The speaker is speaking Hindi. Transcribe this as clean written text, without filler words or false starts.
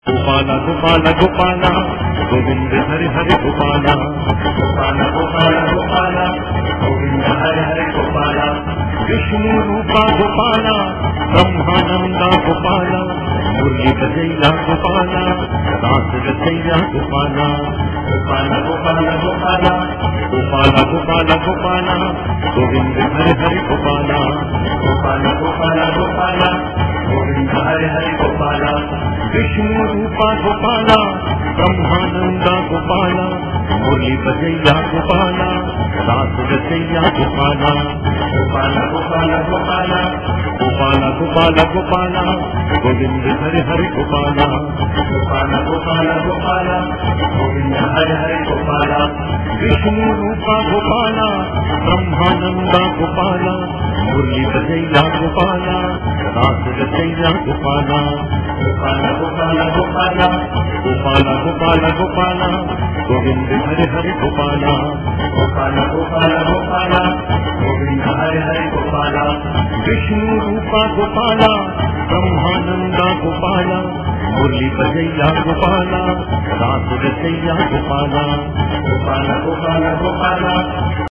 गोपाला गोपाला गोपाला गोविंद हरे हरे गोपाला गोपाला गोपाला गोपाला गोविंद हरे हरे गोपाला विष्णु रूपा गोपाला ब्रह्मानंदा गोपाला मुरली बजैया गोपाला दास रचैया गोपाला गोपाला गोपाला गोपाला गोपाला गोपाला गोपाला गोविंद हरे हरे गोपाला गोपाला गोपाला गोपाला गोविंद हरे हरे गोपाला विष्णु रूपा गोपाला ब्रह्मानंदा गोपाला मुरली बजैया गोपाला दास रचैया गोपाला गोपाला गोपाला गोपाला गोपाला गोपाला गोपाला गोविंद हरे हरे गोपाला गोपाला गोपाला गोपाला गोविंद हरे हरे गोपाला विष्णु रूपा गोपाला ब्रह्मानंदा गोपाला मुरली बजैया गोपाला दास रचैया गोपाला गोपाला गोपाला गोपाला गोपाला गोपाला गोपाला गोविंद हरे हरे गोपाला गोपाला गोपाला गोपाला गोविंद हरे हरे गोपाला विष्णु रूपा गोपाला ब्रह्मानंदा गोपाला मुरली बजैया गोपाला दास रचैया गोपाला गोपाला गोपाला गोपाला